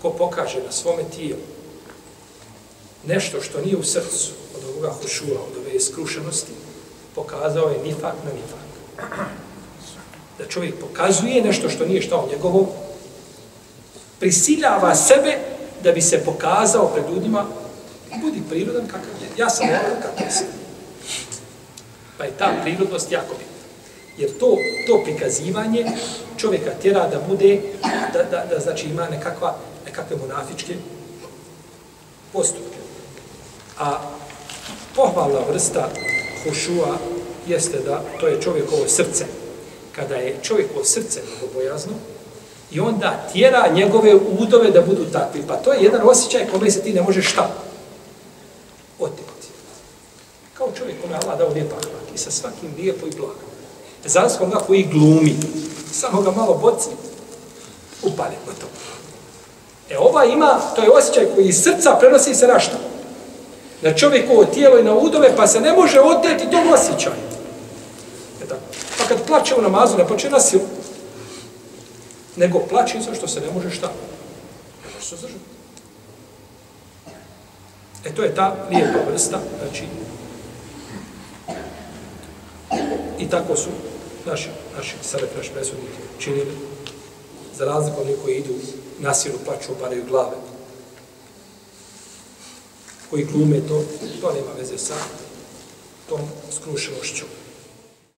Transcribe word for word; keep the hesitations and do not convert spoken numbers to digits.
ko pokaže na svome tijelu nešto što nije u srcu, od ovoga hušua, od ove skrušenosti, pokazao je nifak na nifak. Da čovjek pokazuje nešto što nije šta u njegovom, prisiljava sebe da bi se pokazao pred ljudima, budi prirodan kakav je. Ja sam ovakav kakav sam. Pa je ta prirodnost jako bitna. Jer to, to prikazivanje čovjeka tjera da bude, da, da, da znači ima nekakva, nekakve munafičke postupke. A pohvalna vrsta hušua jeste da to je čovjekovo srce. Kada je čovjekovo srce bogobojazno i onda tjera njegove udove da budu takvi. Pa to je jedan osjećaj kome se ti ne možeš šta oteti. Kao čovjek kome Allah dao lijep ahlak i sa svakim lijepo i blago. Zavisno onoga koji glumi, samo ga malo boci, upali gotovo. E ova ima, to je osjećaj koji iz srca prenosi se na šta? Na čovjekovo tijelo i na udove, pa se ne može oteti tom osjećaju. E tako. Pa kad plače u namazu, ne plače na silu, nego plače izo što se ne može šta? Ne može se zdržati. E to je ta lijepa vrsta, znači, i tako su naši, naši selef, naši presudniki činili, za razliku od njih koji idu na silu, plaću, obaraju glave, koji glume to, to nema veze sa tom skrušenošću.